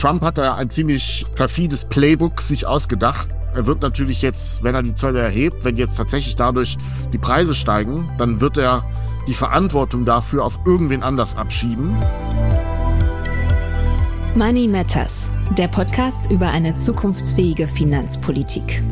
Trump hat da ein ziemlich perfides Playbook sich ausgedacht. Er wird natürlich jetzt, wenn er die Zölle erhebt, wenn jetzt tatsächlich dadurch die Preise steigen, dann wird er die Verantwortung dafür auf irgendwen anders abschieben. Money Matters, der Podcast über eine zukunftsfähige Finanzpolitik.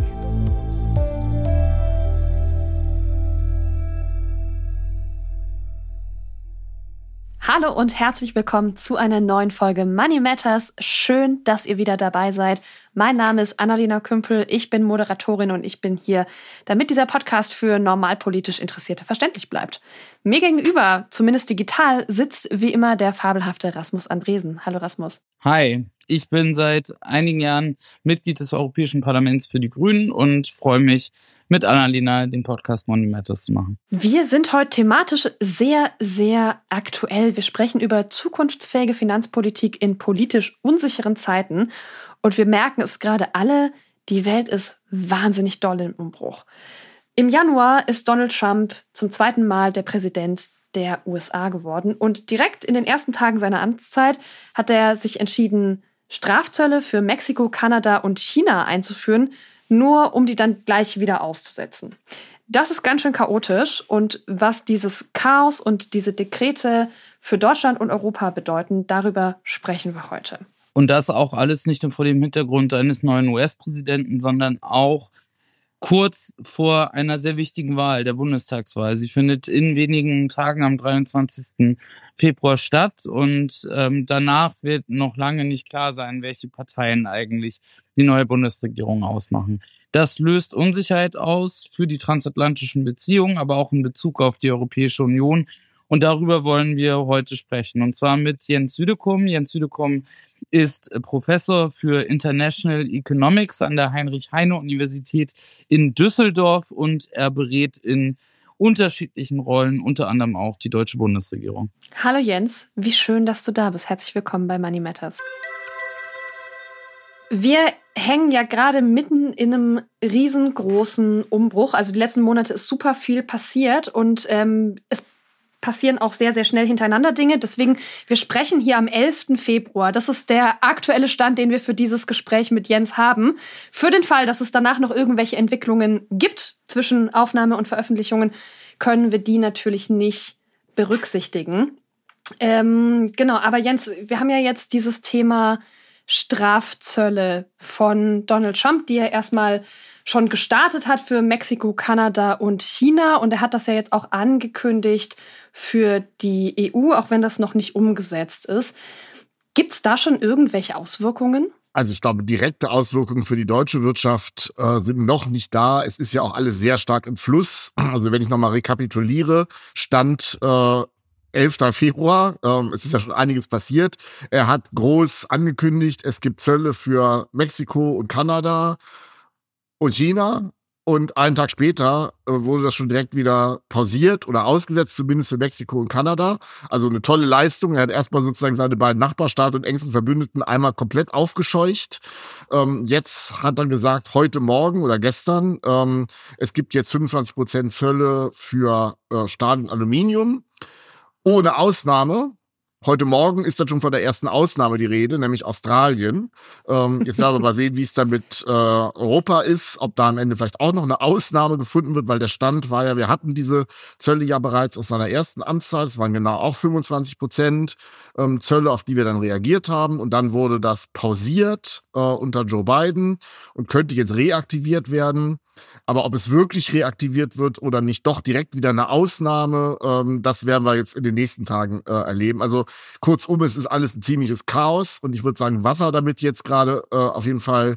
Hallo und herzlich willkommen zu einer neuen Folge Money Matters. Schön, dass ihr wieder dabei seid. Mein Name ist Annalena Kümpel, ich bin Moderatorin und ich bin hier, damit dieser Podcast für normalpolitisch Interessierte verständlich bleibt. Mir gegenüber, zumindest digital, sitzt wie immer der fabelhafte Rasmus Andresen. Hallo Rasmus. Hi, ich bin seit einigen Jahren Mitglied des Europäischen Parlaments für die Grünen und freue mich, mit Annalena den Podcast Money Matters zu machen. Wir sind heute thematisch sehr, sehr aktuell. Wir sprechen über zukunftsfähige Finanzpolitik in politisch unsicheren Zeiten. Und wir merken es gerade alle, die Welt ist wahnsinnig doll im Umbruch. Im Januar ist Donald Trump zum zweiten Mal der Präsident der USA geworden. Und direkt in den ersten Tagen seiner Amtszeit hat er sich entschieden, Strafzölle für Mexiko, Kanada und China einzuführen, nur um die dann gleich wieder auszusetzen. Das ist ganz schön chaotisch und was dieses Chaos und diese Dekrete für Deutschland und Europa bedeuten, darüber sprechen wir heute. Und das auch alles nicht nur vor dem Hintergrund eines neuen US-Präsidenten, sondern auch kurz vor einer sehr wichtigen Wahl, der Bundestagswahl. Sie findet in wenigen Tagen am 23. Februar statt und danach wird noch lange nicht klar sein, welche Parteien eigentlich die neue Bundesregierung ausmachen. Das löst Unsicherheit aus für die transatlantischen Beziehungen, aber auch in Bezug auf die Europäische Union. Und darüber wollen wir heute sprechen. Und zwar mit Jens Südekum. Jens Südekum ist Professor für International Economics an der Heinrich-Heine-Universität in Düsseldorf und er berät in unterschiedlichen Rollen, unter anderem auch die deutsche Bundesregierung. Hallo Jens, wie schön, dass du da bist. Herzlich willkommen bei Money Matters. Wir hängen ja gerade mitten in einem riesengroßen Umbruch. Also die letzten Monate ist super viel passiert und es passieren auch sehr, sehr schnell hintereinander Dinge. Deswegen, wir sprechen hier am 11. Februar. Das ist der aktuelle Stand, den wir für dieses Gespräch mit Jens haben. Für den Fall, dass es danach noch irgendwelche Entwicklungen gibt zwischen Aufnahme und Veröffentlichungen, können wir die natürlich nicht berücksichtigen. Genau, aber Jens, wir haben ja jetzt dieses Thema Strafzölle von Donald Trump, die er erstmal schon gestartet hat für Mexiko, Kanada und China. Und er hat das ja jetzt auch angekündigt für die EU, auch wenn das noch nicht umgesetzt ist. Gibt es da schon irgendwelche Auswirkungen? Also ich glaube, direkte Auswirkungen für die deutsche Wirtschaft sind noch nicht da. Es ist ja auch alles sehr stark im Fluss. Also wenn ich nochmal rekapituliere, Stand 11. Februar, es ist ja schon einiges passiert. Er hat groß angekündigt, es gibt Zölle für Mexiko und Kanada und China. Und einen Tag später wurde das schon direkt wieder pausiert oder ausgesetzt, zumindest für Mexiko und Kanada. Also eine tolle Leistung. Er hat erstmal sozusagen seine beiden Nachbarstaaten und engsten Verbündeten einmal komplett aufgescheucht. Jetzt hat er gesagt, heute Morgen oder gestern, es gibt jetzt 25% Zölle für Stahl und Aluminium. Ohne Ausnahme. Heute Morgen ist dann schon von der ersten Ausnahme die Rede, nämlich Australien. Jetzt werden wir mal sehen, wie es dann mit Europa ist, ob da am Ende vielleicht auch noch eine Ausnahme gefunden wird, weil der Stand war ja, wir hatten diese Zölle ja bereits aus seiner ersten Amtszeit. Es waren genau auch 25% Zölle, auf die wir dann reagiert haben. Und dann wurde das pausiert unter Joe Biden und könnte jetzt reaktiviert werden. Aber ob es wirklich reaktiviert wird oder nicht doch direkt wieder eine Ausnahme, das werden wir jetzt in den nächsten Tagen erleben. Also kurzum, es ist alles ein ziemliches Chaos. Und ich würde sagen, was er damit jetzt gerade auf jeden Fall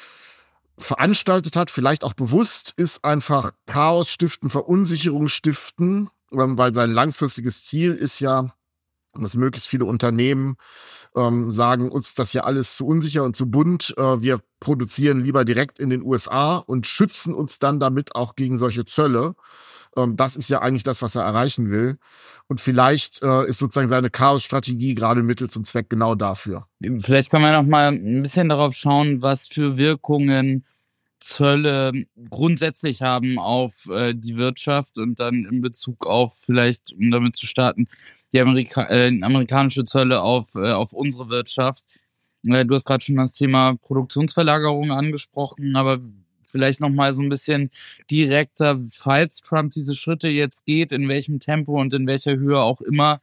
veranstaltet hat, vielleicht auch bewusst, ist einfach Chaos stiften, Verunsicherung stiften, weil sein langfristiges Ziel ist ja, dass möglichst viele Unternehmen sagen, uns das ja alles zu unsicher und zu bunt. Wir produzieren lieber direkt in den USA und schützen uns dann damit auch gegen solche Zölle. Das ist ja eigentlich das, was er erreichen will. Und vielleicht ist sozusagen seine Chaos-Strategie gerade Mittel zum Zweck genau dafür. Vielleicht können wir noch mal ein bisschen darauf schauen, was für Wirkungen Zölle grundsätzlich haben auf die Wirtschaft und dann in Bezug auf vielleicht, um damit zu starten, die amerikanische Zölle auf unsere Wirtschaft. Du hast gerade schon das Thema Produktionsverlagerung angesprochen, aber vielleicht nochmal so ein bisschen direkter, falls Trump diese Schritte jetzt geht, in welchem Tempo und in welcher Höhe auch immer.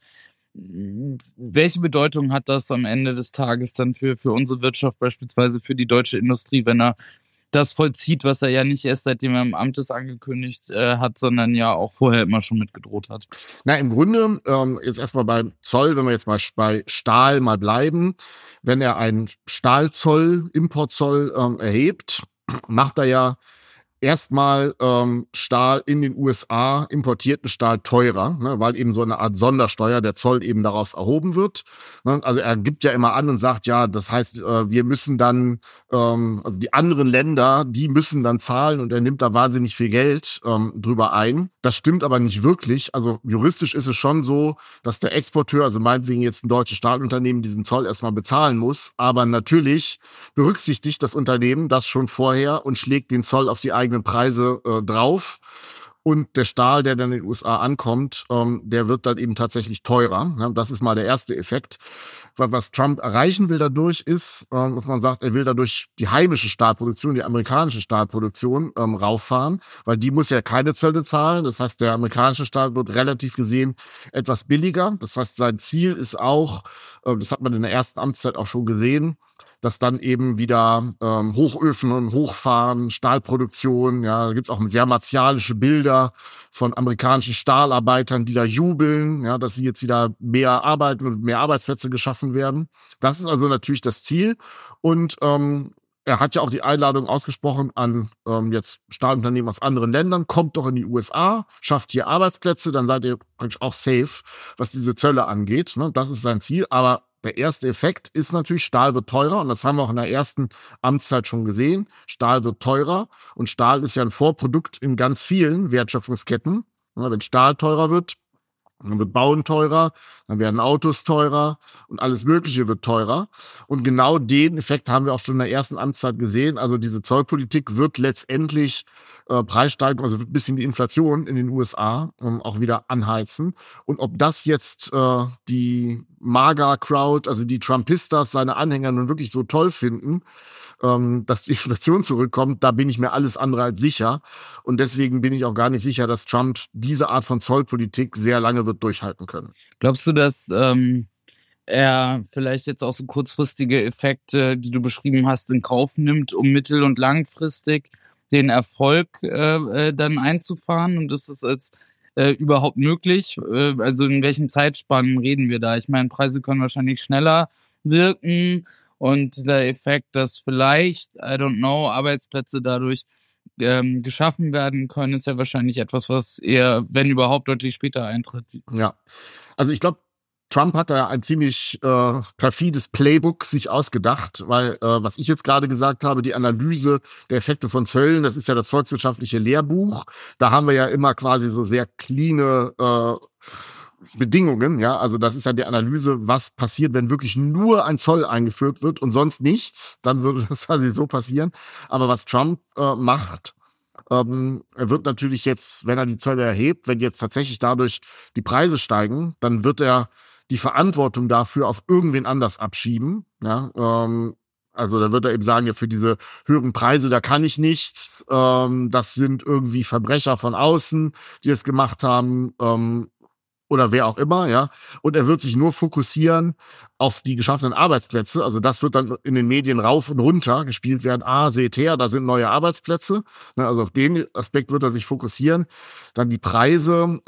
Welche Bedeutung hat das am Ende des Tages dann für unsere Wirtschaft, beispielsweise für die deutsche Industrie, wenn er das vollzieht, was er ja nicht erst seitdem er im Amt ist angekündigt hat, sondern ja auch vorher immer schon mitgedroht hat? Na, im Grunde, jetzt erstmal beim Zoll, wenn wir jetzt mal bei Stahl mal bleiben, wenn er einen Stahlzoll, Importzoll erhebt, macht er ja erstmal Stahl in den USA, importierten Stahl teurer, ne, weil eben so eine Art Sondersteuer, der Zoll eben darauf erhoben wird. Ne, also er gibt ja immer an und sagt, ja, das heißt, wir müssen dann, also die anderen Länder, die müssen dann zahlen und er nimmt da wahnsinnig viel Geld drüber ein. Das stimmt aber nicht wirklich. Also juristisch ist es schon so, dass der Exporteur, also meinetwegen jetzt ein deutsches Stahlunternehmen, diesen Zoll erstmal bezahlen muss. Aber natürlich berücksichtigt das Unternehmen das schon vorher und schlägt den Zoll auf die eigenen Preise drauf. Und der Stahl, der dann in den USA ankommt, der wird dann eben tatsächlich teurer. Ja, das ist mal der erste Effekt. Was Trump erreichen will dadurch ist, dass man sagt, er will dadurch die heimische Stahlproduktion, die amerikanische Stahlproduktion rauffahren, weil die muss ja keine Zölle zahlen. Das heißt, der amerikanische Stahl wird relativ gesehen etwas billiger. Das heißt, sein Ziel ist auch, das hat man in der ersten Amtszeit auch schon gesehen, dass dann eben wieder Hochöfen und hochfahren, Stahlproduktion, ja, da gibt's auch sehr martialische Bilder von amerikanischen Stahlarbeitern, die da jubeln, ja, dass sie jetzt wieder mehr arbeiten und mehr Arbeitsplätze geschaffen werden. Das ist also natürlich das Ziel. Und er hat ja auch die Einladung ausgesprochen an jetzt Stahlunternehmen aus anderen Ländern, kommt doch in die USA, schafft hier Arbeitsplätze, dann seid ihr praktisch auch safe, was diese Zölle angeht. Ne? Das ist sein Ziel, aber der erste Effekt ist natürlich, Stahl wird teurer und das haben wir auch in der ersten Amtszeit schon gesehen. Stahl wird teurer und Stahl ist ja ein Vorprodukt in ganz vielen Wertschöpfungsketten. Wenn Stahl teurer wird, dann wird Bauen teurer, dann werden Autos teurer und alles Mögliche wird teurer. Und genau den Effekt haben wir auch schon in der ersten Amtszeit gesehen. Also diese Zollpolitik wird letztendlich Preissteigerung, also ein bisschen die Inflation in den USA auch wieder anheizen. Und ob das jetzt die MAGA-Crowd, also die Trumpistas, seine Anhänger nun wirklich so toll finden, dass die Inflation zurückkommt, da bin ich mir alles andere als sicher. Und deswegen bin ich auch gar nicht sicher, dass Trump diese Art von Zollpolitik sehr lange wird durchhalten können. Glaubst du, dass er vielleicht jetzt auch so kurzfristige Effekte, die du beschrieben hast, in Kauf nimmt, um mittel- und langfristig den Erfolg dann einzufahren? Und ist es als überhaupt möglich? Also in welchen Zeitspannen reden wir da? Ich meine, Preise können wahrscheinlich schneller wirken. Und dieser Effekt, dass vielleicht, I don't know, Arbeitsplätze dadurch geschaffen werden können, ist ja wahrscheinlich etwas, was eher, wenn überhaupt, deutlich später eintritt. Ja, also ich glaube, Trump hat da ein ziemlich perfides Playbook sich ausgedacht, weil was ich jetzt gerade gesagt habe, die Analyse der Effekte von Zöllen, das ist ja das volkswirtschaftliche Lehrbuch. Da haben wir ja immer quasi so sehr cleane Bedingungen, ja, also das ist ja die Analyse, was passiert, wenn wirklich nur ein Zoll eingeführt wird und sonst nichts, dann würde das quasi so passieren. Aber was Trump macht, er wird natürlich jetzt, wenn er die Zölle erhebt, wenn jetzt tatsächlich dadurch die Preise steigen, dann wird er die Verantwortung dafür auf irgendwen anders abschieben, ja, also da wird er eben sagen, ja, für diese höheren Preise, da kann ich nichts, das sind irgendwie Verbrecher von außen, die das gemacht haben, oder wer auch immer, ja. Und er wird sich nur fokussieren auf die geschaffenen Arbeitsplätze. Also das wird dann in den Medien rauf und runter gespielt werden. Seht her, da sind neue Arbeitsplätze. Also auf den Aspekt wird er sich fokussieren. Dann die Preise,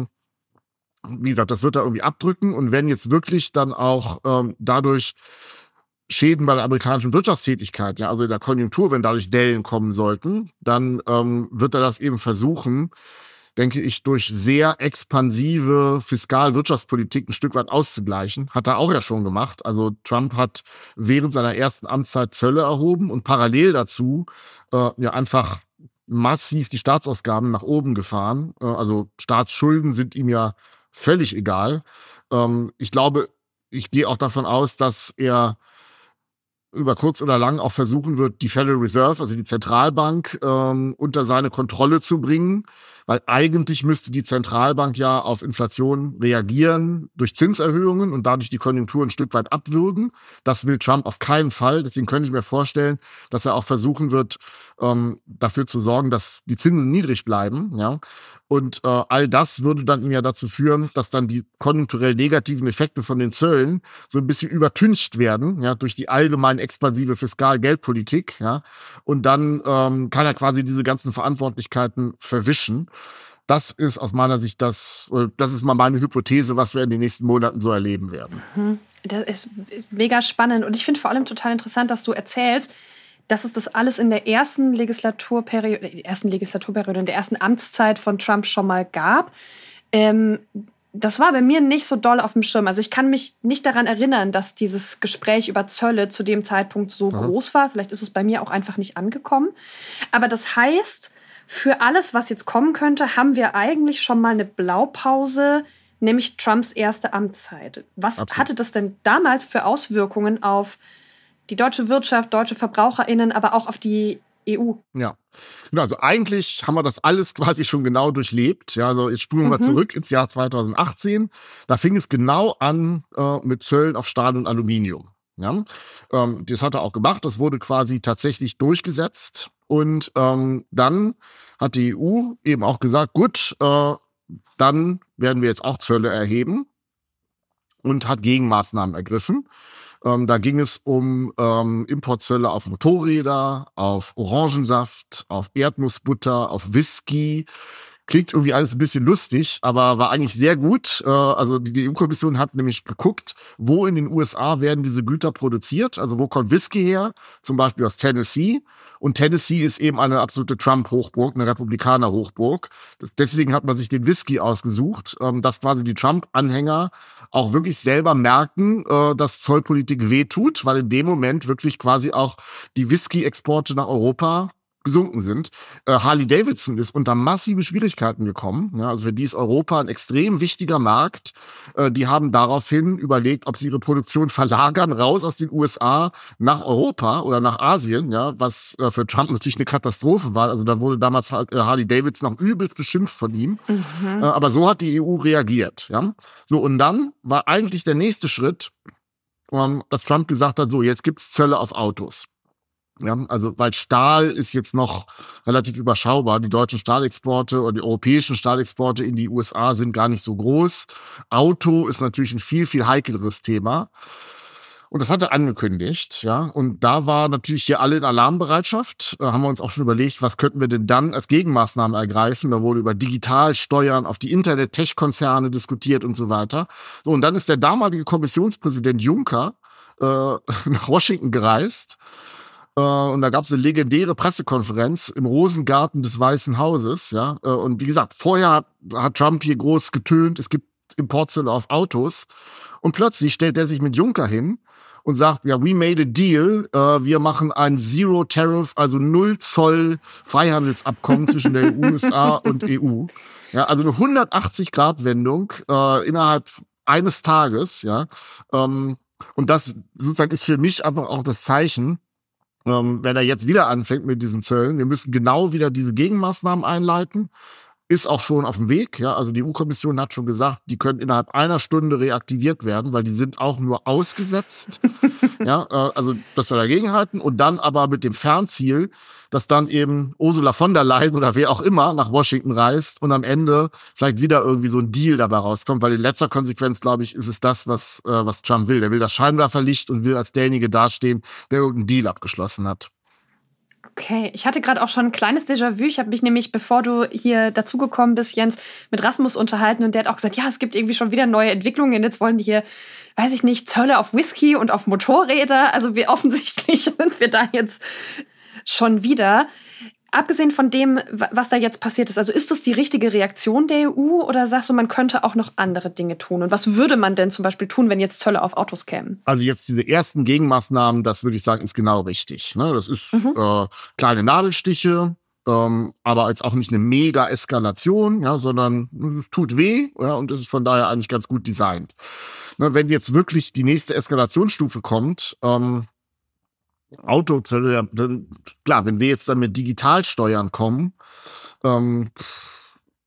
wie gesagt, das wird er irgendwie abdrücken. Und wenn jetzt wirklich dann auch dadurch Schäden bei der amerikanischen Wirtschaftstätigkeit, ja, also in der Konjunktur, wenn dadurch Dellen kommen sollten, dann wird er das eben versuchen, denke ich, durch sehr expansive Fiskal-Wirtschaftspolitik ein Stück weit auszugleichen. Hat er auch ja schon gemacht. Also Trump hat während seiner ersten Amtszeit Zölle erhoben und parallel dazu ja einfach massiv die Staatsausgaben nach oben gefahren. Also Staatsschulden sind ihm ja völlig egal. Ich glaube, ich gehe auch davon aus, dass er über kurz oder lang auch versuchen wird, die Federal Reserve, also die Zentralbank, unter seine Kontrolle zu bringen. weil eigentlich müsste die Zentralbank ja auf Inflation reagieren durch Zinserhöhungen und dadurch die Konjunktur ein Stück weit abwürgen. Das will Trump auf keinen Fall. Deswegen könnte ich mir vorstellen, dass er auch versuchen wird, dafür zu sorgen, dass die Zinsen niedrig bleiben. Ja? Und all das würde dann ihm ja dazu führen, dass dann die konjunkturell negativen Effekte von den Zöllen so ein bisschen übertüncht werden, ja, durch die allgemein expansive Fiskal-Geldpolitik. Ja? Und dann kann er quasi diese ganzen Verantwortlichkeiten verwischen. Das ist aus meiner Sicht das ist mal meine Hypothese, was wir in den nächsten Monaten so erleben werden. Das ist mega spannend. Und ich finde vor allem total interessant, dass du erzählst, dass es das alles in der ersten Legislaturperiode, in der ersten Amtszeit von Trump schon mal gab. Das war bei mir nicht so doll auf dem Schirm. Also ich kann mich nicht daran erinnern, dass dieses Gespräch über Zölle zu dem Zeitpunkt so groß war. Vielleicht ist es bei mir auch einfach nicht angekommen. Aber das heißt, für alles, was jetzt kommen könnte, haben wir eigentlich schon mal eine Blaupause, nämlich Trumps erste Amtszeit. Was hatte das denn damals für Auswirkungen auf die deutsche Wirtschaft, deutsche VerbraucherInnen, aber auch auf die EU? Ja, also eigentlich haben wir das alles quasi schon genau durchlebt. Ja, also jetzt spulen wir mal zurück ins Jahr 2018. Da fing es genau an mit Zöllen auf Stahl und Aluminium. Ja, das hat er auch gemacht. Das wurde quasi tatsächlich durchgesetzt. Und dann hat die EU eben auch gesagt, gut, dann werden wir jetzt auch Zölle erheben und hat Gegenmaßnahmen ergriffen. Da ging es um Importzölle auf Motorräder, auf Orangensaft, auf Erdnussbutter, auf Whisky. Klingt irgendwie alles ein bisschen lustig, aber war eigentlich sehr gut. Also die EU-Kommission hat nämlich geguckt, wo in den USA werden diese Güter produziert. Also wo kommt Whisky her? Zum Beispiel aus Tennessee. Und Tennessee ist eben eine absolute Trump-Hochburg, eine Republikaner-Hochburg. Deswegen hat man sich den Whisky ausgesucht, dass quasi die Trump-Anhänger auch wirklich selber merken, dass Zollpolitik wehtut, weil in dem Moment wirklich quasi auch die Whisky-Exporte nach Europa gesunken sind. Harley-Davidson ist unter massive Schwierigkeiten gekommen. Ja, also für die ist Europa ein extrem wichtiger Markt. Die haben daraufhin überlegt, ob sie ihre Produktion verlagern raus aus den USA nach Europa oder nach Asien, ja, was für Trump natürlich eine Katastrophe war. Also da wurde damals Harley-Davidson noch übelst beschimpft von ihm. Aber so hat die EU reagiert. Ja. So, und dann war eigentlich der nächste Schritt, dass Trump gesagt hat, so, jetzt gibt's Zölle auf Autos. Ja, also weil Stahl ist jetzt noch relativ überschaubar. Die deutschen Stahlexporte oder die europäischen Stahlexporte in die USA sind gar nicht so groß. Auto ist natürlich ein viel, viel heikleres Thema. Und das hat er angekündigt, ja. Und da war natürlich hier alle in Alarmbereitschaft. Da haben wir uns auch schon überlegt, was könnten wir denn dann als Gegenmaßnahmen ergreifen. Da wurde über Digitalsteuern auf die Internet-Tech-Konzerne diskutiert und so weiter. So, und dann ist der damalige Kommissionspräsident Juncker nach Washington gereist. Und da gab es eine legendäre Pressekonferenz im Rosengarten des Weißen Hauses, ja. Und wie gesagt, vorher hat Trump hier groß getönt, es gibt Importzölle auf Autos. Und plötzlich stellt er sich mit Juncker hin und sagt, ja, we made a deal, wir machen ein Zero Tariff, also Null Zoll Freihandelsabkommen zwischen der USA und EU. Ja, also eine 180-Grad-Wendung innerhalb eines Tages, ja. Und das sozusagen ist für mich einfach auch das Zeichen, wenn er jetzt wieder anfängt mit diesen Zöllen, wir müssen genau wieder diese Gegenmaßnahmen einleiten, ist auch schon auf dem Weg. Ja, also die EU-Kommission hat schon gesagt, die können innerhalb einer Stunde reaktiviert werden, weil die sind auch nur ausgesetzt. Ja, also dass wir dagegen halten und dann aber mit dem Fernziel, dass dann eben Ursula von der Leyen oder wer auch immer nach Washington reist und am Ende vielleicht wieder irgendwie so ein Deal dabei rauskommt, weil in letzter Konsequenz, glaube ich, ist es das, was Trump will. Der will das Scheinwerferlicht und will als derjenige dastehen, der irgendeinen Deal abgeschlossen hat. Okay, ich hatte gerade auch schon ein kleines Déjà-vu. Ich habe mich nämlich, bevor du hier dazugekommen bist, Jens, mit Rasmus unterhalten und der hat auch gesagt, ja, es gibt irgendwie schon wieder neue Entwicklungen. Jetzt wollen die hier, weiß ich nicht, Zölle auf Whisky und auf Motorräder. Also wir offensichtlich sind wir da jetzt schon wieder. Abgesehen von dem, was da jetzt passiert ist, also ist das die richtige Reaktion der EU oder sagst du, man könnte auch noch andere Dinge tun? Und was würde man denn zum Beispiel tun, wenn jetzt Zölle auf Autos kämen? Also jetzt diese ersten Gegenmaßnahmen, das würde ich sagen, ist genau richtig. Ne? Das ist kleine Nadelstiche, aber jetzt auch nicht eine Mega-Eskalation, ja, sondern es tut weh, ja, und es ist von daher eigentlich ganz gut designt. Ne, wenn jetzt wirklich die nächste Eskalationsstufe kommt, Autozölle, ja, dann, klar, wenn wir jetzt dann mit Digitalsteuern kommen,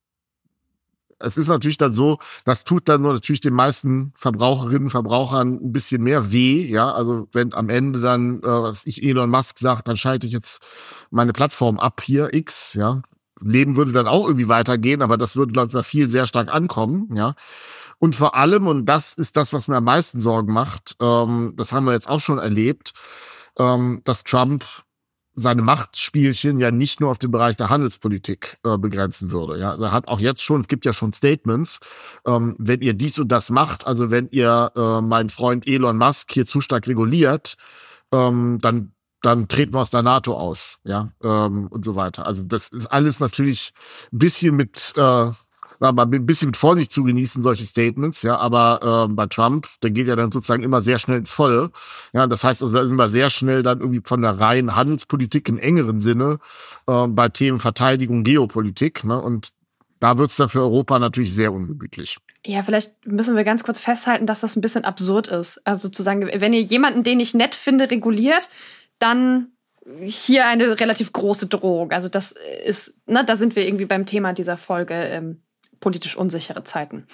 es ist natürlich dann so, das tut dann nur natürlich den meisten Verbraucherinnen und Verbrauchern ein bisschen mehr weh, ja, also wenn am Ende dann, Elon Musk sagt, dann schalte ich jetzt meine Plattform ab hier, X, ja, Leben würde dann auch irgendwie weitergehen, aber das würde, glaube ich, bei vielen sehr stark ankommen, ja. Und vor allem, und das ist das, was mir am meisten Sorgen macht, das haben wir jetzt auch schon erlebt, dass Trump seine Machtspielchen ja nicht nur auf den Bereich der Handelspolitik begrenzen würde. Ja, also er hat auch jetzt schon, es gibt ja schon Statements, wenn ihr dies und das macht, also wenn ihr meinen Freund Elon Musk hier zu stark reguliert, dann treten wir aus der NATO aus, ja, und so weiter. Also das ist alles natürlich ein bisschen mit Vorsicht zu genießen, solche Statements, ja, aber bei Trump, der geht ja dann sozusagen immer sehr schnell ins Volle. Ja, das heißt also, da sind wir sehr schnell dann irgendwie von der reinen Handelspolitik im engeren Sinne bei Themen Verteidigung, Geopolitik, ne, und da wird's dann für Europa natürlich sehr ungemütlich. Ja, vielleicht müssen wir ganz kurz festhalten, dass das ein bisschen absurd ist. Also sozusagen, wenn ihr jemanden, den ich nett finde, reguliert, dann hier eine relativ große Drohung. Also das ist, ne, da sind wir irgendwie beim Thema dieser Folge, politisch unsichere Zeiten.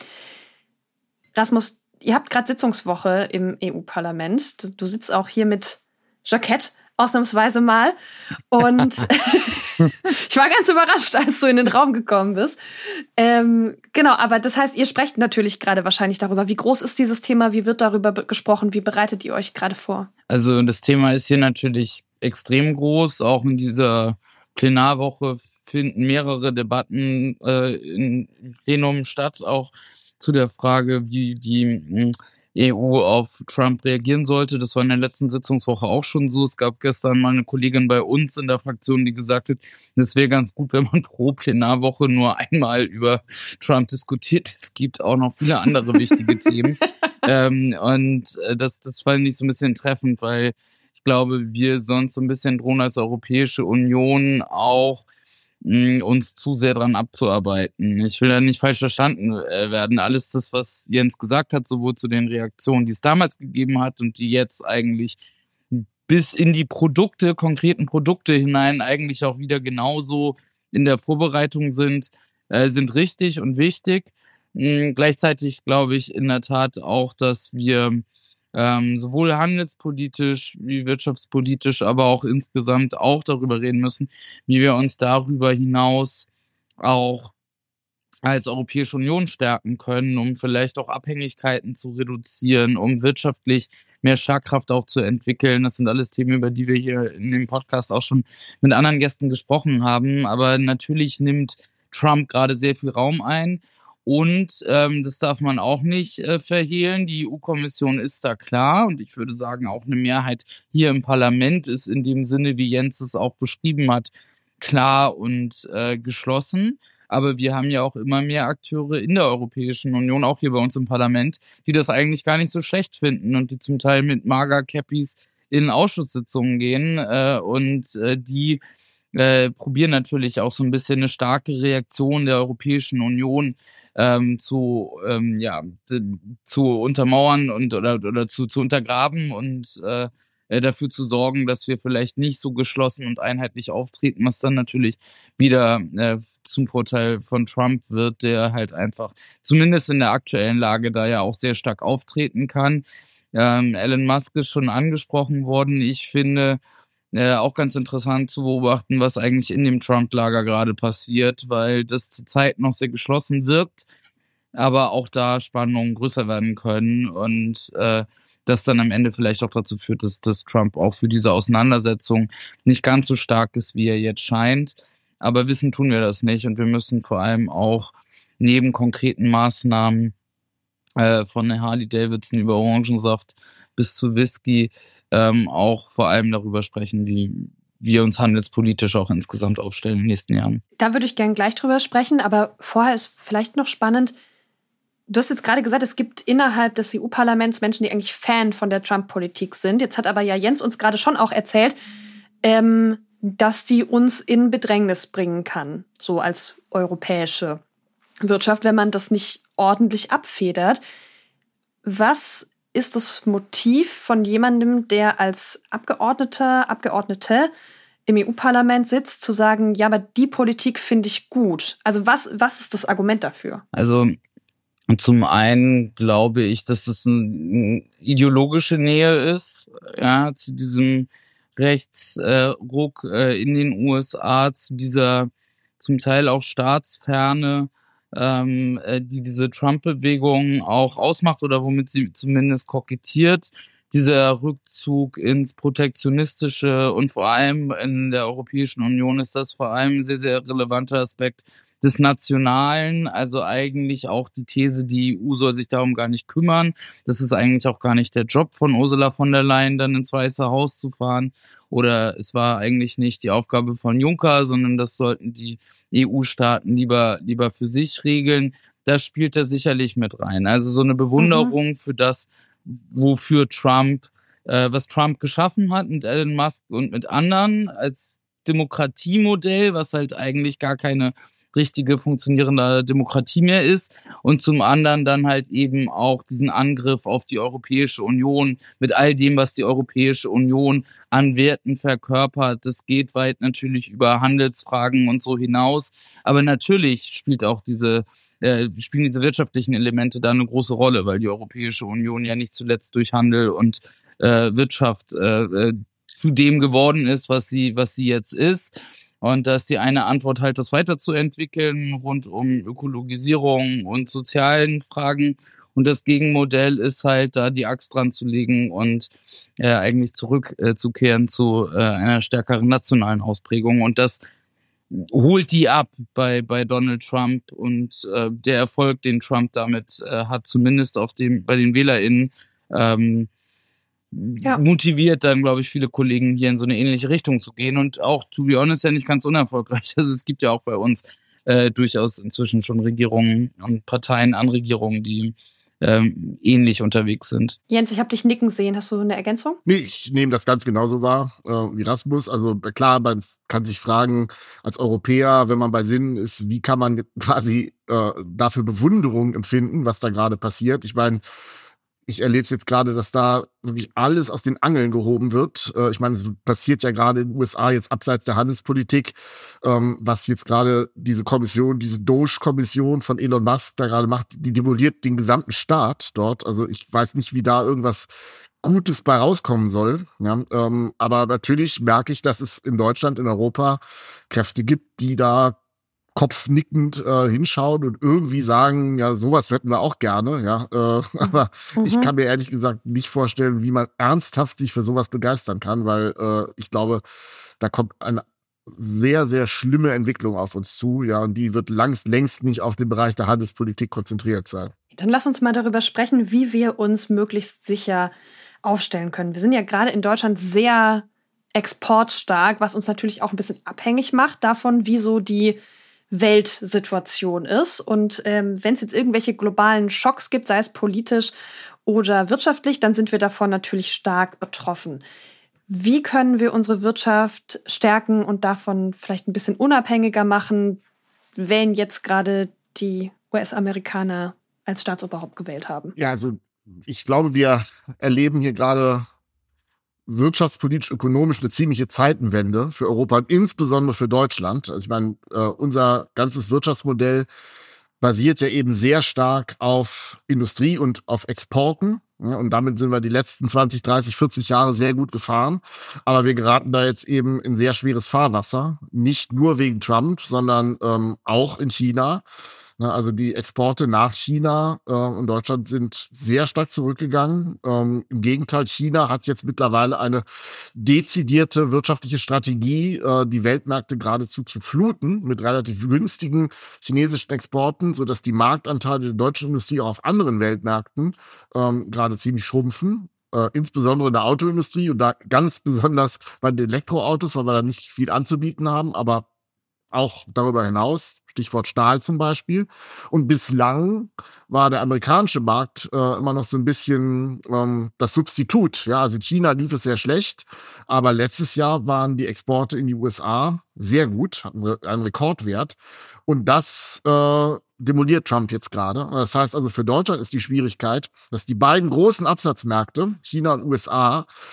Rasmus, ihr habt gerade Sitzungswoche im EU-Parlament. Du sitzt auch hier mit Jackett, ausnahmsweise mal. Und ich war ganz überrascht, als du in den Raum gekommen bist. Genau, aber das heißt, ihr sprecht natürlich gerade wahrscheinlich darüber. Wie groß ist dieses Thema? Wie wird darüber gesprochen? Wie bereitet ihr euch gerade vor? Also das Thema ist hier natürlich extrem groß. Auch in dieser Plenarwoche finden mehrere Debatten im Plenum statt, auch zu der Frage, wie die EU auf Trump reagieren sollte. Das war in der letzten Sitzungswoche auch schon so. Es gab gestern mal eine Kollegin bei uns in der Fraktion, die gesagt hat, es wäre ganz gut, wenn man pro Plenarwoche nur einmal über Trump diskutiert. Es gibt auch noch viele andere wichtige Themen. Das fand ich so ein bisschen treffend, weil ich glaube, wir sonst so ein bisschen drohen als Europäische Union auch uns zu sehr dran abzuarbeiten. Ich will da nicht falsch verstanden werden. Alles das, was Jens gesagt hat, sowohl zu den Reaktionen, die es damals gegeben hat und die jetzt eigentlich bis in die konkreten Produkte hinein eigentlich auch wieder genauso in der Vorbereitung sind richtig und wichtig. Gleichzeitig glaube ich in der Tat auch, dass wir sowohl handelspolitisch wie wirtschaftspolitisch, aber auch insgesamt auch darüber reden müssen, wie wir uns darüber hinaus auch als Europäische Union stärken können, um vielleicht auch Abhängigkeiten zu reduzieren, um wirtschaftlich mehr Schlagkraft auch zu entwickeln. Das sind alles Themen, über die wir hier in dem Podcast auch schon mit anderen Gästen gesprochen haben. Aber natürlich nimmt Trump gerade sehr viel Raum ein. Und das darf man auch nicht verhehlen. Die EU-Kommission ist da klar und ich würde sagen, auch eine Mehrheit hier im Parlament ist in dem Sinne, wie Jens es auch beschrieben hat, klar und geschlossen. Aber wir haben ja auch immer mehr Akteure in der Europäischen Union, auch hier bei uns im Parlament, die das eigentlich gar nicht so schlecht finden und die zum Teil mit Mager-Cappies in Ausschusssitzungen gehen die probieren natürlich auch so ein bisschen eine starke Reaktion der Europäischen Union zu untermauern oder zu untergraben und dafür zu sorgen, dass wir vielleicht nicht so geschlossen und einheitlich auftreten, was dann natürlich wieder zum Vorteil von Trump wird, der halt einfach zumindest in der aktuellen Lage da ja auch sehr stark auftreten kann. Elon Musk ist schon angesprochen worden. Ich finde auch ganz interessant zu beobachten, was eigentlich in dem Trump-Lager gerade passiert, weil das zurzeit noch sehr geschlossen wirkt, aber auch da Spannungen größer werden können und das dann am Ende vielleicht auch dazu führt, dass Trump auch für diese Auseinandersetzung nicht ganz so stark ist, wie er jetzt scheint. Aber wissen tun wir das nicht und wir müssen vor allem auch neben konkreten Maßnahmen von der Harley-Davidson über Orangensaft bis zu Whisky auch vor allem darüber sprechen, wie wir uns handelspolitisch auch insgesamt aufstellen in den nächsten Jahren. Da würde ich gerne gleich drüber sprechen, aber vorher ist vielleicht noch spannend, du hast jetzt gerade gesagt, es gibt innerhalb des EU-Parlaments Menschen, die eigentlich Fan von der Trump-Politik sind. Jetzt hat aber ja Jens uns gerade schon auch erzählt, dass die uns in Bedrängnis bringen kann, so als europäische Wirtschaft, wenn man das nicht ordentlich abfedert. Was ist das Motiv von jemandem, der als Abgeordnete im EU-Parlament sitzt, zu sagen, ja, aber die Politik finde ich gut. Also was ist das Argument dafür? Also zum einen glaube ich, dass das eine ideologische Nähe ist, ja, zu diesem Rechtsruck in den USA, zu dieser zum Teil auch Staatsferne, die diese Trump-Bewegung auch ausmacht oder womit sie zumindest kokettiert. Dieser Rückzug ins Protektionistische und vor allem in der Europäischen Union ist das vor allem ein sehr, sehr relevanter Aspekt des Nationalen, also eigentlich auch die These, die EU soll sich darum gar nicht kümmern. Das ist eigentlich auch gar nicht der Job von Ursula von der Leyen, dann ins Weiße Haus zu fahren. Oder es war eigentlich nicht die Aufgabe von Juncker, sondern das sollten die EU-Staaten lieber für sich regeln. Das spielt da sicherlich mit rein. Also so eine Bewunderung für das, wofür was Trump geschaffen hat mit Elon Musk und mit anderen als Demokratiemodell, was halt eigentlich gar keine richtige funktionierende Demokratie mehr ist, und zum anderen dann halt eben auch diesen Angriff auf die Europäische Union mit all dem, was die Europäische Union an Werten verkörpert. Das geht weit natürlich über Handelsfragen und so hinaus, aber natürlich spielen diese wirtschaftlichen Elemente da eine große Rolle, weil die Europäische Union ja nicht zuletzt durch Handel und Wirtschaft zu dem geworden ist, was sie jetzt ist. Und da ist die eine Antwort halt, das weiterzuentwickeln rund um Ökologisierung und sozialen Fragen. Und das Gegenmodell ist halt, da die Axt dran zu legen und eigentlich zurückzukehren zu einer stärkeren nationalen Ausprägung. Und das holt die ab bei Donald Trump. Und der Erfolg, den Trump damit hat, zumindest bei den WählerInnen, motiviert dann, glaube ich, viele Kollegen hier in so eine ähnliche Richtung zu gehen und auch, to be honest, ja nicht ganz unerfolgreich. Also es gibt ja auch bei uns durchaus inzwischen schon Regierungen und Parteien an Regierungen, die ähnlich unterwegs sind. Jens, ich habe dich nicken sehen. Hast du eine Ergänzung? Nee, ich nehme das ganz genauso wahr wie Rasmus. Also klar, man kann sich fragen, als Europäer, wenn man bei Sinnen ist, wie kann man quasi dafür Bewunderung empfinden, was da gerade passiert. Ich meine, ich erlebe es jetzt gerade, dass da wirklich alles aus den Angeln gehoben wird. Ich meine, es passiert ja gerade in den USA jetzt abseits der Handelspolitik, was jetzt gerade diese Doge-Kommission von Elon Musk da gerade macht, die demoliert den gesamten Staat dort. Also ich weiß nicht, wie da irgendwas Gutes bei rauskommen soll. Ja, aber natürlich merke ich, dass es in Deutschland, in Europa Kräfte gibt, die da kopfnickend hinschauen und irgendwie sagen, ja, sowas hätten wir auch gerne, ja. Aber ich kann mir ehrlich gesagt nicht vorstellen, wie man ernsthaft sich für sowas begeistern kann, weil ich glaube, da kommt eine sehr, sehr schlimme Entwicklung auf uns zu, ja, und die wird längst nicht auf den Bereich der Handelspolitik konzentriert sein. Dann lass uns mal darüber sprechen, wie wir uns möglichst sicher aufstellen können. Wir sind ja gerade in Deutschland sehr exportstark, was uns natürlich auch ein bisschen abhängig macht davon, wie so die Weltsituation ist. Und wenn es jetzt irgendwelche globalen Schocks gibt, sei es politisch oder wirtschaftlich, dann sind wir davon natürlich stark betroffen. Wie können wir unsere Wirtschaft stärken und davon vielleicht ein bisschen unabhängiger machen, wenn jetzt gerade die US-Amerikaner als Staatsoberhaupt gewählt haben? Ja, also ich glaube, wir erleben hier gerade wirtschaftspolitisch, ökonomisch eine ziemliche Zeitenwende für Europa und insbesondere für Deutschland. Also ich meine, unser ganzes Wirtschaftsmodell basiert ja eben sehr stark auf Industrie und auf Exporten. Ja, und damit sind wir die letzten 20, 30, 40 Jahre sehr gut gefahren. Aber wir geraten da jetzt eben in sehr schweres Fahrwasser. Nicht nur wegen Trump, sondern auch in China. Also die Exporte nach China und Deutschland sind sehr stark zurückgegangen. Im Gegenteil, China hat jetzt mittlerweile eine dezidierte wirtschaftliche Strategie, die Weltmärkte geradezu zu fluten mit relativ günstigen chinesischen Exporten, sodass die Marktanteile der deutschen Industrie auch auf anderen Weltmärkten gerade ziemlich schrumpfen. Insbesondere in der Autoindustrie und da ganz besonders bei den Elektroautos, weil wir da nicht viel anzubieten haben, aber auch darüber hinaus, Stichwort Stahl zum Beispiel. Und bislang war der amerikanische Markt immer noch so ein bisschen das Substitut. Ja, also in China lief es sehr schlecht, aber letztes Jahr waren die Exporte in die USA sehr gut, hatten einen Rekordwert. Und das demoliert Trump jetzt gerade. Das heißt also, für Deutschland ist die Schwierigkeit, dass die beiden großen Absatzmärkte, China und USA,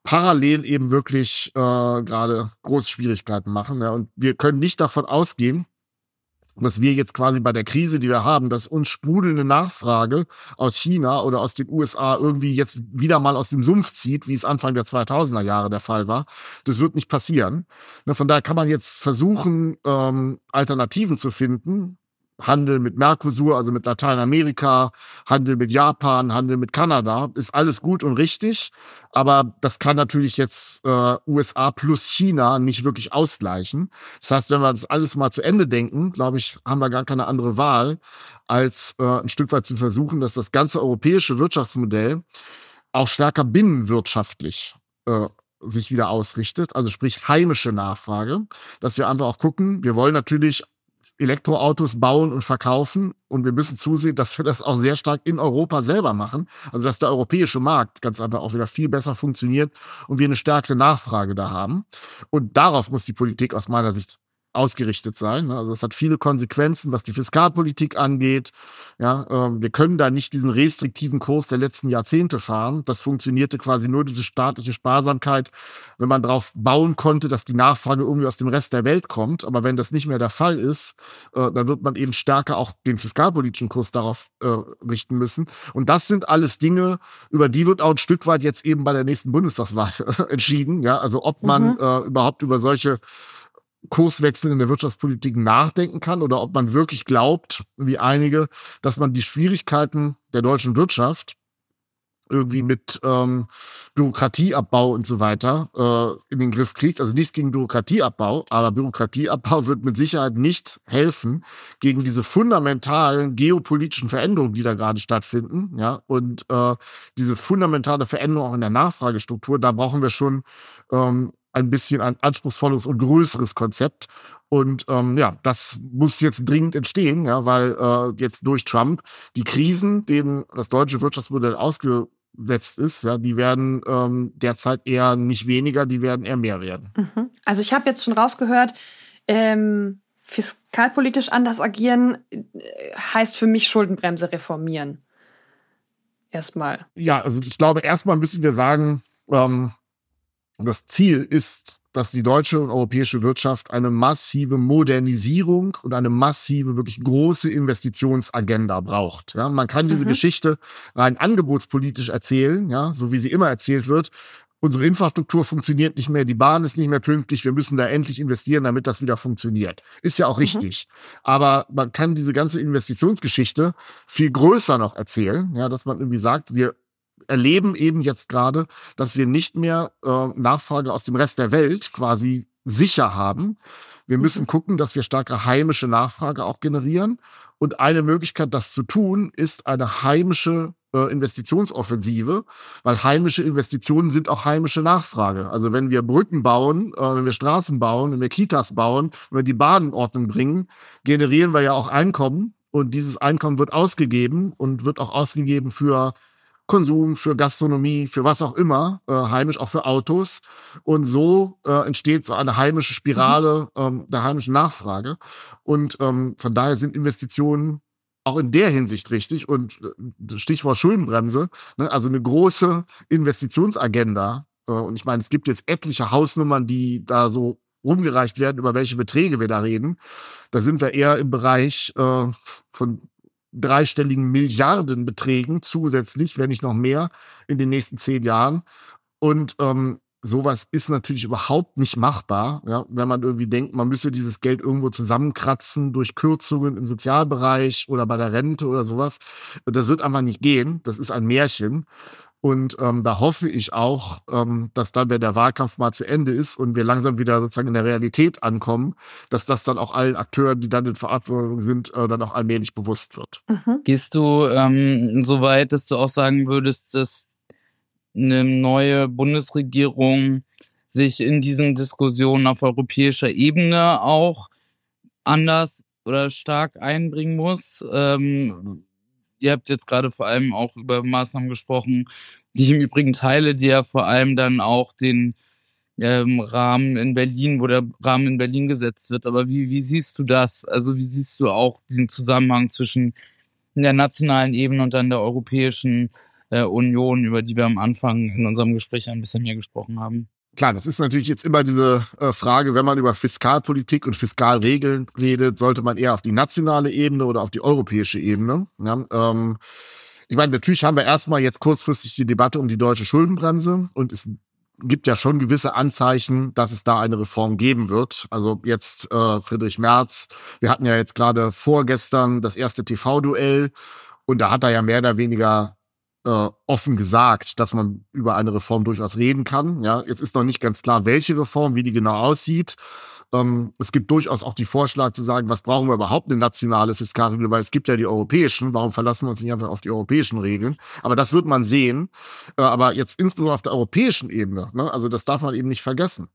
parallel eben wirklich gerade große Schwierigkeiten machen. Ja. Und wir können nicht davon ausgehen, dass wir jetzt quasi bei der Krise, die wir haben, dass uns sprudelnde Nachfrage aus China oder aus den USA irgendwie jetzt wieder mal aus dem Sumpf zieht, wie es Anfang der 2000er Jahre der Fall war. Das wird nicht passieren. Von daher kann man jetzt versuchen, Alternativen zu finden. Handel mit Mercosur, also mit Lateinamerika, Handel mit Japan, Handel mit Kanada, ist alles gut und richtig. Aber das kann natürlich jetzt USA plus China nicht wirklich ausgleichen. Das heißt, wenn wir das alles mal zu Ende denken, glaube ich, haben wir gar keine andere Wahl, als ein Stück weit zu versuchen, dass das ganze europäische Wirtschaftsmodell auch stärker binnenwirtschaftlich sich wieder ausrichtet. Also sprich heimische Nachfrage. Dass wir einfach auch gucken, wir wollen natürlich Elektroautos bauen und verkaufen und wir müssen zusehen, dass wir das auch sehr stark in Europa selber machen. Also dass der europäische Markt ganz einfach auch wieder viel besser funktioniert und wir eine stärkere Nachfrage da haben. Und darauf muss die Politik aus meiner Sicht ausgerichtet sein. Also das hat viele Konsequenzen, was die Fiskalpolitik angeht. Ja, wir können da nicht diesen restriktiven Kurs der letzten Jahrzehnte fahren. Das funktionierte quasi nur diese staatliche Sparsamkeit, wenn man darauf bauen konnte, dass die Nachfrage irgendwie aus dem Rest der Welt kommt. Aber wenn das nicht mehr der Fall ist, dann wird man eben stärker auch den fiskalpolitischen Kurs darauf richten müssen. Und das sind alles Dinge, über die wird auch ein Stück weit jetzt eben bei der nächsten Bundestagswahl entschieden. Ja, also ob man überhaupt über solche Kurswechsel in der Wirtschaftspolitik nachdenken kann oder ob man wirklich glaubt, wie einige, dass man die Schwierigkeiten der deutschen Wirtschaft irgendwie mit Bürokratieabbau und so weiter in den Griff kriegt. Also nichts gegen Bürokratieabbau, aber Bürokratieabbau wird mit Sicherheit nicht helfen gegen diese fundamentalen geopolitischen Veränderungen, die da gerade stattfinden. Ja, und diese fundamentale Veränderung auch in der Nachfragestruktur, da brauchen wir schon ein bisschen ein anspruchsvolles und größeres Konzept. Und das muss jetzt dringend entstehen, ja, weil jetzt durch Trump die Krisen, denen das deutsche Wirtschaftsmodell ausgesetzt ist, ja, die werden derzeit eher nicht weniger, die werden eher mehr werden. Also ich habe jetzt schon rausgehört, fiskalpolitisch anders agieren heißt für mich Schuldenbremse reformieren. Erstmal. Ja, also ich glaube, erstmal müssen wir sagen, das Ziel ist, dass die deutsche und europäische Wirtschaft eine massive Modernisierung und eine massive, wirklich große Investitionsagenda braucht. Ja, man kann diese Geschichte rein angebotspolitisch erzählen, ja, so wie sie immer erzählt wird. Unsere Infrastruktur funktioniert nicht mehr, die Bahn ist nicht mehr pünktlich, wir müssen da endlich investieren, damit das wieder funktioniert. Ist ja auch richtig. Aber man kann diese ganze Investitionsgeschichte viel größer noch erzählen, ja, dass man irgendwie sagt, wir erleben eben jetzt gerade, dass wir nicht mehr Nachfrage aus dem Rest der Welt quasi sicher haben. Wir müssen gucken, dass wir stärkere heimische Nachfrage auch generieren. Und eine Möglichkeit, das zu tun, ist eine heimische Investitionsoffensive, weil heimische Investitionen sind auch heimische Nachfrage. Also wenn wir Brücken bauen, wenn wir Straßen bauen, wenn wir Kitas bauen, wenn wir die Bahn in Ordnung bringen, generieren wir ja auch Einkommen. Und dieses Einkommen wird ausgegeben und wird auch ausgegeben für Konsum, für Gastronomie, für was auch immer, heimisch auch für Autos. Und so entsteht so eine heimische Spirale der heimischen Nachfrage. Und von daher sind Investitionen auch in der Hinsicht richtig. Und Stichwort Schuldenbremse, ne, also eine große Investitionsagenda. Und ich meine, es gibt jetzt etliche Hausnummern, die da so rumgereicht werden, über welche Beträge wir da reden. Da sind wir eher im Bereich von dreistelligen Milliardenbeträgen zusätzlich, wenn nicht noch mehr, in den nächsten 10 Jahren. Und sowas ist natürlich überhaupt nicht machbar, ja, wenn man irgendwie denkt, man müsse dieses Geld irgendwo zusammenkratzen durch Kürzungen im Sozialbereich oder bei der Rente oder sowas. Das wird einfach nicht gehen. Das ist ein Märchen. Und da hoffe ich auch, dass dann, wenn der Wahlkampf mal zu Ende ist und wir langsam wieder sozusagen in der Realität ankommen, dass das dann auch allen Akteuren, die dann in Verantwortung sind, dann auch allmählich bewusst wird. Gehst du so weit, dass du auch sagen würdest, dass eine neue Bundesregierung sich in diesen Diskussionen auf europäischer Ebene auch anders oder stark einbringen muss? Ihr habt jetzt gerade vor allem auch über Maßnahmen gesprochen, die ich im Übrigen teile, die ja vor allem dann auch den Rahmen in Berlin, wo der Rahmen in Berlin gesetzt wird. Aber wie siehst du das? Also wie siehst du auch den Zusammenhang zwischen der nationalen Ebene und dann der europäischen Union, über die wir am Anfang in unserem Gespräch ein bisschen mehr gesprochen haben. Klar, das ist natürlich jetzt immer diese Frage, wenn man über Fiskalpolitik und Fiskalregeln redet, sollte man eher auf die nationale Ebene oder auf die europäische Ebene. Ja, ich meine, natürlich haben wir erstmal jetzt kurzfristig die Debatte um die deutsche Schuldenbremse und es gibt ja schon gewisse Anzeichen, dass es da eine Reform geben wird. Also jetzt Friedrich Merz, wir hatten ja jetzt gerade vorgestern das erste TV-Duell und da hat er ja mehr oder weniger offen gesagt, dass man über eine Reform durchaus reden kann. Ja, jetzt ist noch nicht ganz klar, welche Reform, wie die genau aussieht. Es gibt durchaus auch die Vorschlag zu sagen, was brauchen wir überhaupt eine nationale Fiskalregel, weil es gibt ja die europäischen, warum verlassen wir uns nicht einfach auf die europäischen Regeln? Aber das wird man sehen. Aber jetzt insbesondere auf der europäischen Ebene, ne, also das darf man eben nicht vergessen.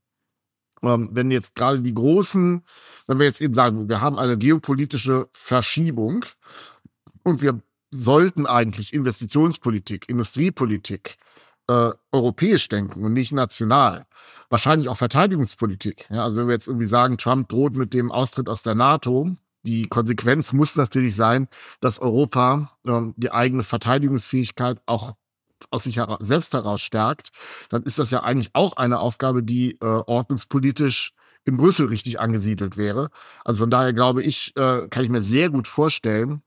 Wenn jetzt gerade die großen, wenn wir jetzt eben sagen, wir haben eine geopolitische Verschiebung und wir sollten eigentlich Investitionspolitik, Industriepolitik europäisch denken und nicht national. Wahrscheinlich auch Verteidigungspolitik. Ja, also wenn wir jetzt irgendwie sagen, Trump droht mit dem Austritt aus der NATO, die Konsequenz muss natürlich sein, dass Europa die eigene Verteidigungsfähigkeit auch aus sich selbst heraus stärkt. Dann ist das ja eigentlich auch eine Aufgabe, die ordnungspolitisch in Brüssel richtig angesiedelt wäre. Also von daher glaube ich, kann ich mir sehr gut vorstellen,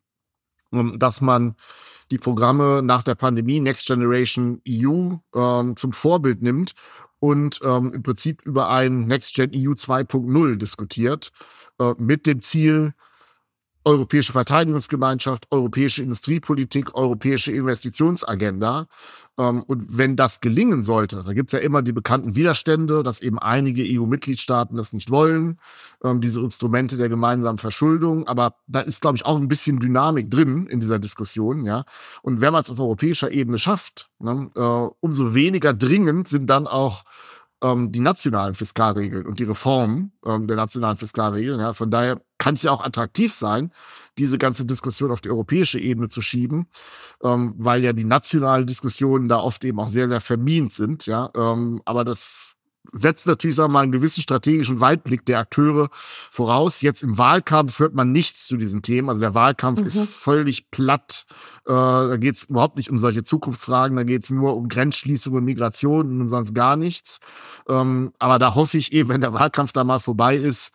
dass man die Programme nach der Pandemie Next Generation EU zum Vorbild nimmt und im Prinzip über ein Next Gen EU 2.0 diskutiert, mit dem Ziel, europäische Verteidigungsgemeinschaft, europäische Industriepolitik, europäische Investitionsagenda. Und wenn das gelingen sollte, da gibt's ja immer die bekannten Widerstände, dass eben einige EU-Mitgliedstaaten das nicht wollen, diese Instrumente der gemeinsamen Verschuldung. Aber da ist, glaube ich, auch ein bisschen Dynamik drin in dieser Diskussion. Ja. Und wenn man es auf europäischer Ebene schafft, ne, umso weniger dringend sind dann auch die nationalen Fiskalregeln und die Reform der nationalen Fiskalregeln. Ja. Von daher kann es ja auch attraktiv sein, diese ganze Diskussion auf die europäische Ebene zu schieben, weil ja die nationalen Diskussionen da oft eben auch sehr, sehr vermint sind. Ja. Aber das setzt natürlich, sagen wir mal, einen gewissen strategischen Weitblick der Akteure voraus. Jetzt im Wahlkampf hört man nichts zu diesen Themen. Also der Wahlkampf ist völlig platt. Da geht es überhaupt nicht um solche Zukunftsfragen. Da geht es nur um Grenzschließung und Migration und um sonst gar nichts. Aber da hoffe ich eben, wenn der Wahlkampf da mal vorbei ist,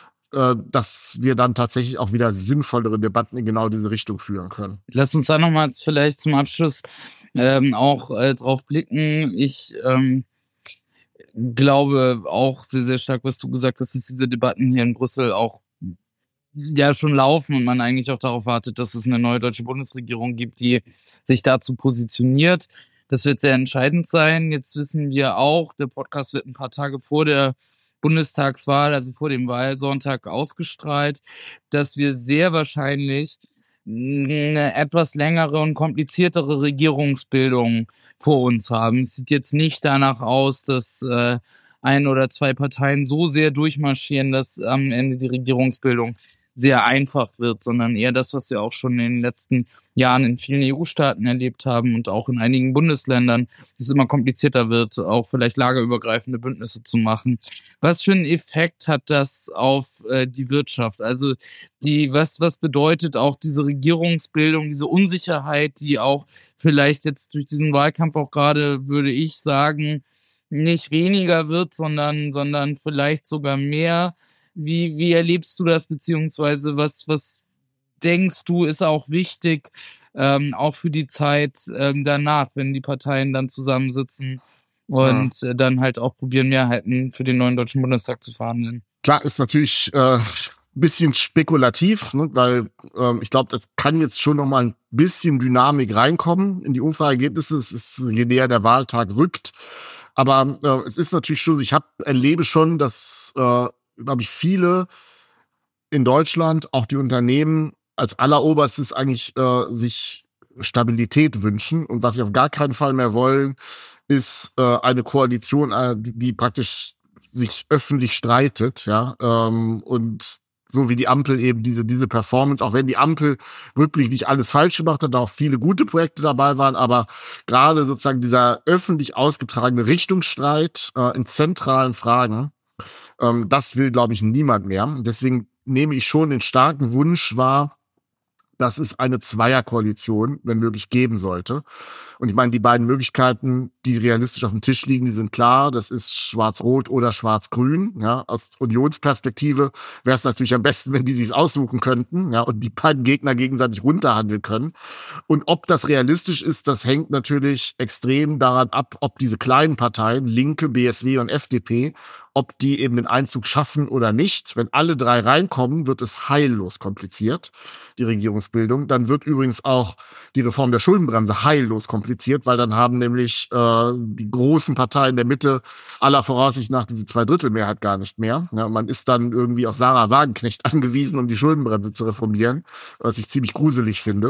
dass wir dann tatsächlich auch wieder sinnvollere Debatten in genau diese Richtung führen können. Lass uns da nochmal vielleicht zum Abschluss auch drauf blicken. Ich glaube auch sehr, sehr stark, was du gesagt hast, dass diese Debatten hier in Brüssel auch ja schon laufen und man eigentlich auch darauf wartet, dass es eine neue deutsche Bundesregierung gibt, die sich dazu positioniert. Das wird sehr entscheidend sein. Jetzt wissen wir auch, der Podcast wird ein paar Tage vor der Bundestagswahl, also vor dem Wahlsonntag ausgestrahlt, dass wir sehr wahrscheinlich eine etwas längere und kompliziertere Regierungsbildung vor uns haben. Es sieht jetzt nicht danach aus, dass ein oder zwei Parteien so sehr durchmarschieren, dass am Ende die Regierungsbildung sehr einfach wird, sondern eher das, was wir auch schon in den letzten Jahren in vielen EU-Staaten erlebt haben und auch in einigen Bundesländern, dass es immer komplizierter wird, auch vielleicht lagerübergreifende Bündnisse zu machen. Was für einen Effekt hat das auf die Wirtschaft? Also was bedeutet auch diese Regierungsbildung, diese Unsicherheit, die auch vielleicht jetzt durch diesen Wahlkampf auch gerade, würde ich sagen, nicht weniger wird, sondern vielleicht sogar mehr. Wie erlebst du das, beziehungsweise was denkst du, ist auch wichtig, auch für die Zeit danach, wenn die Parteien dann zusammensitzen und dann halt auch probieren, Mehrheiten für den neuen Deutschen Bundestag zu verhandeln? Klar, ist natürlich bisschen spekulativ, ne, weil ich glaube, das kann jetzt schon noch mal ein bisschen Dynamik reinkommen in die Umfrageergebnisse. Es ist, je näher der Wahltag rückt. Aber es ist natürlich schon, ich erlebe schon, dass glaube ich, viele in Deutschland, auch die Unternehmen, als alleroberstes eigentlich sich Stabilität wünschen. Und was sie auf gar keinen Fall mehr wollen, ist eine Koalition, die praktisch sich öffentlich streitet, ja. Und so wie die Ampel eben diese Performance, auch wenn die Ampel wirklich nicht alles falsch gemacht hat, da auch viele gute Projekte dabei waren, aber gerade sozusagen dieser öffentlich ausgetragene Richtungsstreit in zentralen Fragen, das will, glaube ich, niemand mehr. Deswegen nehme ich schon den starken Wunsch wahr, dass es eine Zweierkoalition, wenn möglich, geben sollte. Und ich meine, die beiden Möglichkeiten, die realistisch auf dem Tisch liegen, die sind klar. Das ist Schwarz-Rot oder Schwarz-Grün. Ja, aus Unionsperspektive wäre es natürlich am besten, wenn die sich's aussuchen könnten, ja, und die beiden Gegner gegenseitig runterhandeln können. Und ob das realistisch ist, das hängt natürlich extrem daran ab, ob diese kleinen Parteien, Linke, BSW und FDP, ob die eben den Einzug schaffen oder nicht. Wenn alle drei reinkommen, wird es heillos kompliziert, die Regierungsbildung. Dann wird übrigens auch die Reform der Schuldenbremse heillos kompliziert, weil dann haben nämlich die großen Parteien der Mitte aller Voraussicht nach diese Zweidrittelmehrheit gar nicht mehr. Ja, man ist dann irgendwie auf Sarah Wagenknecht angewiesen, um die Schuldenbremse zu reformieren, was ich ziemlich gruselig finde.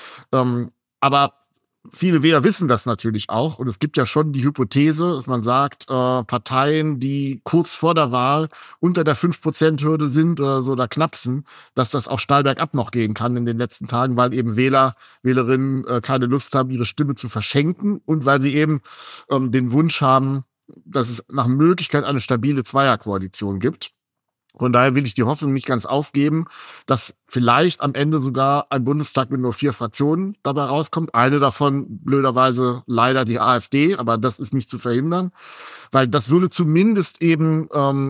Aber viele Wähler wissen das natürlich auch. Und es gibt ja schon die Hypothese, dass man sagt, Parteien, die kurz vor der Wahl unter der 5%-Hürde sind oder so, da knapsen, dass das auch steil bergab noch gehen kann in den letzten Tagen, weil eben Wählerinnen keine Lust haben, ihre Stimme zu verschenken und weil sie eben den Wunsch haben, dass es nach Möglichkeit eine stabile Zweierkoalition gibt. Von daher will ich die Hoffnung nicht ganz aufgeben, dass vielleicht am Ende sogar ein Bundestag mit nur 4 Fraktionen dabei rauskommt. Eine davon blöderweise leider die AfD, aber das ist nicht zu verhindern, weil das würde zumindest eben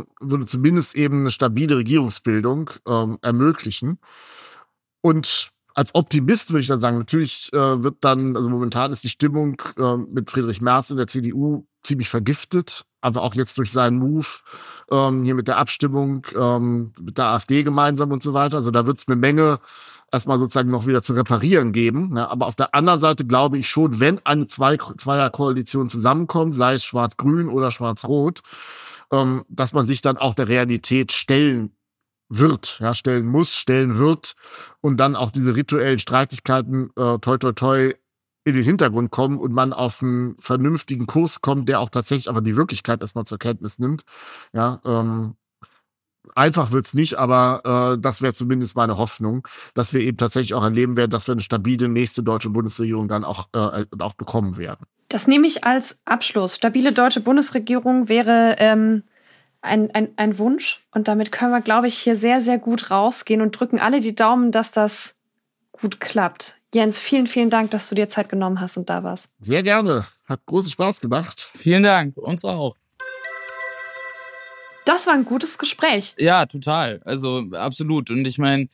eine stabile Regierungsbildung ermöglichen. Und als Optimist würde ich dann sagen, natürlich wird dann, also momentan ist die Stimmung mit Friedrich Merz in der CDU ziemlich vergiftet, aber auch jetzt durch seinen Move hier mit der Abstimmung mit der AfD gemeinsam und so weiter. Also da wird es eine Menge erstmal sozusagen noch wieder zu reparieren geben. Ne? Aber auf der anderen Seite glaube ich schon, wenn eine Zweierkoalition zusammenkommt, sei es Schwarz-Grün oder Schwarz-Rot, dass man sich dann auch der Realität stellen muss, stellen wird und dann auch diese rituellen Streitigkeiten toi toi toi in den Hintergrund kommen und man auf einen vernünftigen Kurs kommt, der auch tatsächlich aber die Wirklichkeit erstmal zur Kenntnis nimmt. Ja, einfach wird's nicht, aber das wäre zumindest meine Hoffnung, dass wir eben tatsächlich auch erleben werden, dass wir eine stabile nächste deutsche Bundesregierung dann auch bekommen werden. Das nehme ich als Abschluss. Stabile deutsche Bundesregierung wäre ein Wunsch. Und damit können wir, glaube ich, hier sehr, sehr gut rausgehen und drücken alle die Daumen, dass das gut klappt. Jens, vielen, vielen Dank, dass du dir Zeit genommen hast und da warst. Sehr gerne. Hat großen Spaß gemacht. Vielen Dank. Uns auch. Das war ein gutes Gespräch. Ja, total. Also absolut. Und ich meine,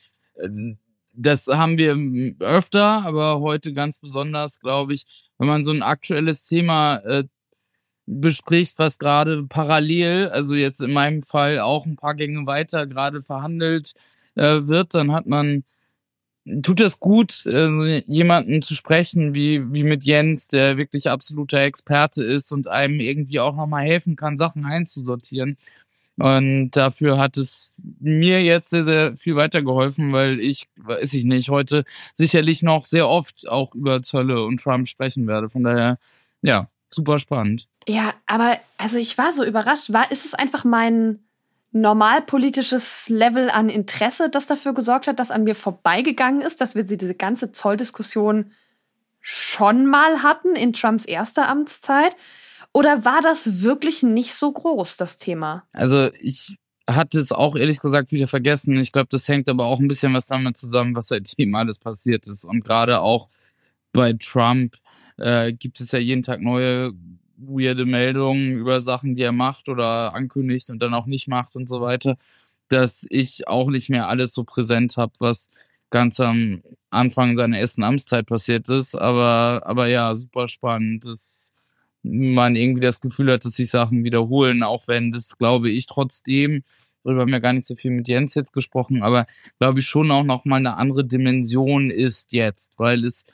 das haben wir öfter, aber heute ganz besonders, glaube ich, wenn man so ein aktuelles Thema bespricht, was gerade parallel, also jetzt in meinem Fall auch ein paar Gänge weiter gerade verhandelt wird, dann tut es gut, jemanden zu sprechen wie mit Jens, der wirklich absoluter Experte ist und einem irgendwie auch nochmal helfen kann, Sachen einzusortieren. Und dafür hat es mir jetzt sehr, sehr viel weitergeholfen, weil ich, weiß ich nicht, heute sicherlich noch sehr oft auch über Zölle und Trump sprechen werde. Von daher, ja, super spannend. Ja, aber also ich war so überrascht. Ist es einfach mein normalpolitisches Level an Interesse, das dafür gesorgt hat, dass an mir vorbeigegangen ist, dass wir diese ganze Zolldiskussion schon mal hatten in Trumps erster Amtszeit? Oder war das wirklich nicht so groß, das Thema? Also ich hatte es auch ehrlich gesagt wieder vergessen. Ich glaube, das hängt aber auch ein bisschen was damit zusammen, was seitdem alles passiert ist. Und gerade auch bei Trump gibt es ja jeden Tag neue weirde Meldungen über Sachen, die er macht oder ankündigt und dann auch nicht macht und so weiter, dass ich auch nicht mehr alles so präsent habe, was ganz am Anfang seiner ersten Amtszeit passiert ist. Aber ja, super spannend, dass man irgendwie das Gefühl hat, dass sich Sachen wiederholen, auch wenn das, glaube ich, trotzdem, darüber haben wir gar nicht so viel mit Jens jetzt gesprochen, aber glaube ich schon auch noch mal eine andere Dimension ist jetzt, weil es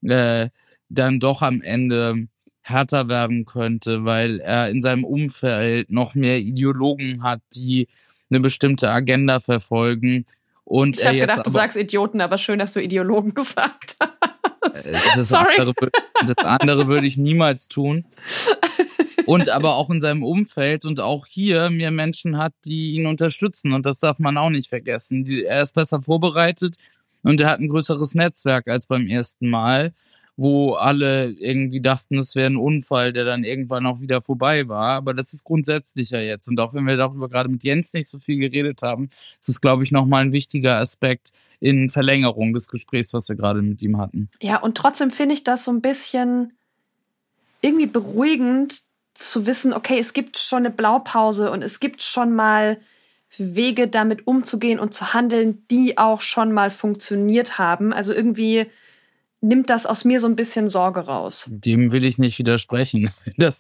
dann doch am Ende härter werden könnte, weil er in seinem Umfeld noch mehr Ideologen hat, die eine bestimmte Agenda verfolgen. Und ich habe gedacht, du sagst Idioten, aber schön, dass du Ideologen gesagt hast. Das andere würde ich niemals tun. Und aber auch in seinem Umfeld und auch hier mehr Menschen hat, die ihn unterstützen. Und das darf man auch nicht vergessen. Er ist besser vorbereitet und er hat ein größeres Netzwerk als beim ersten Mal. wo alle irgendwie dachten, es wäre ein Unfall, der dann irgendwann auch wieder vorbei war. Aber das ist grundsätzlicher jetzt. Und auch wenn wir darüber gerade mit Jens nicht so viel geredet haben, ist es, glaube ich, nochmal ein wichtiger Aspekt in Verlängerung des Gesprächs, was wir gerade mit ihm hatten. Ja, und trotzdem finde ich das so ein bisschen irgendwie beruhigend zu wissen, okay, es gibt schon eine Blaupause und es gibt schon mal Wege, damit umzugehen und zu handeln, die auch schon mal funktioniert haben. Also irgendwie nimmt das aus mir so ein bisschen Sorge raus. Dem will ich nicht widersprechen. Das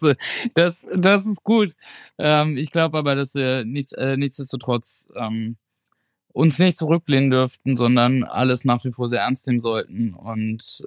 ist gut. Ich glaube aber, dass wir nichtsdestotrotz uns nicht zurücklehnen dürften, sondern alles nach wie vor sehr ernst nehmen sollten und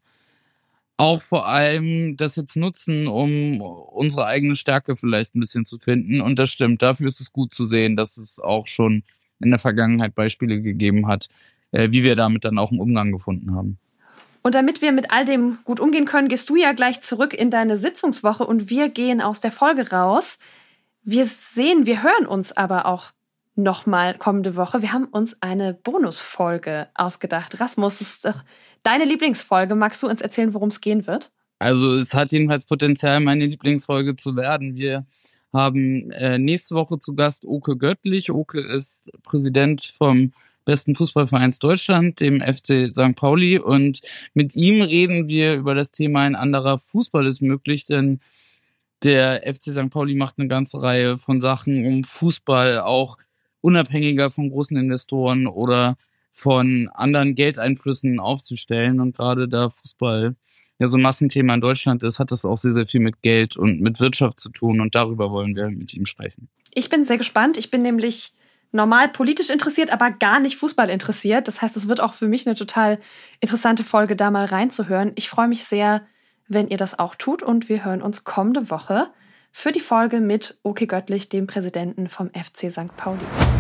auch vor allem das jetzt nutzen, um unsere eigene Stärke vielleicht ein bisschen zu finden. Und das stimmt, dafür ist es gut zu sehen, dass es auch schon in der Vergangenheit Beispiele gegeben hat, wie wir damit dann auch einen Umgang gefunden haben. Und damit wir mit all dem gut umgehen können, gehst du ja gleich zurück in deine Sitzungswoche und wir gehen aus der Folge raus. Wir hören uns aber auch nochmal kommende Woche. Wir haben uns eine Bonusfolge ausgedacht. Rasmus, das ist doch deine Lieblingsfolge. Magst du uns erzählen, worum es gehen wird? Also es hat jedenfalls Potenzial, meine Lieblingsfolge zu werden. Wir haben nächste Woche zu Gast Oke Göttlich. Oke ist Präsident vom besten Fußballvereins Deutschland, dem FC St. Pauli. Und mit ihm reden wir über das Thema ein anderer Fußball ist möglich, denn der FC St. Pauli macht eine ganze Reihe von Sachen, um Fußball auch unabhängiger von großen Investoren oder von anderen Geldeinflüssen aufzustellen. Und gerade da Fußball ja so ein Massenthema in Deutschland ist, hat das auch sehr, sehr viel mit Geld und mit Wirtschaft zu tun. Und darüber wollen wir mit ihm sprechen. Ich bin sehr gespannt. Ich bin nämlich normal politisch interessiert, aber gar nicht Fußball interessiert. Das heißt, es wird auch für mich eine total interessante Folge, da mal reinzuhören. Ich freue mich sehr, wenn ihr das auch tut. Und wir hören uns kommende Woche für die Folge mit Oke Göttlich, dem Präsidenten vom FC St. Pauli.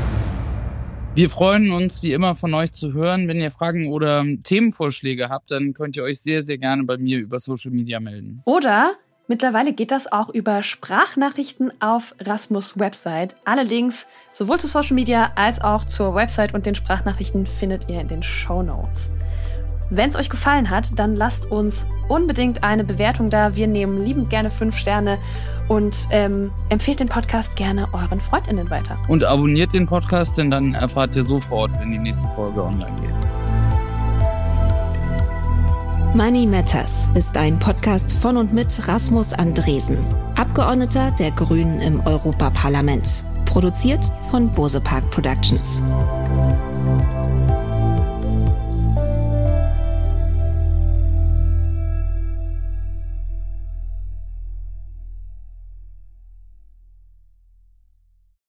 Wir freuen uns, wie immer, von euch zu hören. Wenn ihr Fragen oder Themenvorschläge habt, dann könnt ihr euch sehr, sehr gerne bei mir über Social Media melden. Oder mittlerweile geht das auch über Sprachnachrichten auf Rasmus' Website. Alle Links sowohl zu Social Media als auch zur Website und den Sprachnachrichten findet ihr in den Shownotes. Wenn es euch gefallen hat, dann lasst uns unbedingt eine Bewertung da. Wir nehmen liebend gerne 5 Sterne und empfehlt den Podcast gerne euren FreundInnen weiter. Und abonniert den Podcast, denn dann erfahrt ihr sofort, wenn die nächste Folge online geht. Money Matters ist ein Podcast von und mit Rasmus Andresen, Abgeordneter der Grünen im Europaparlament. Produziert von Bose Park Productions.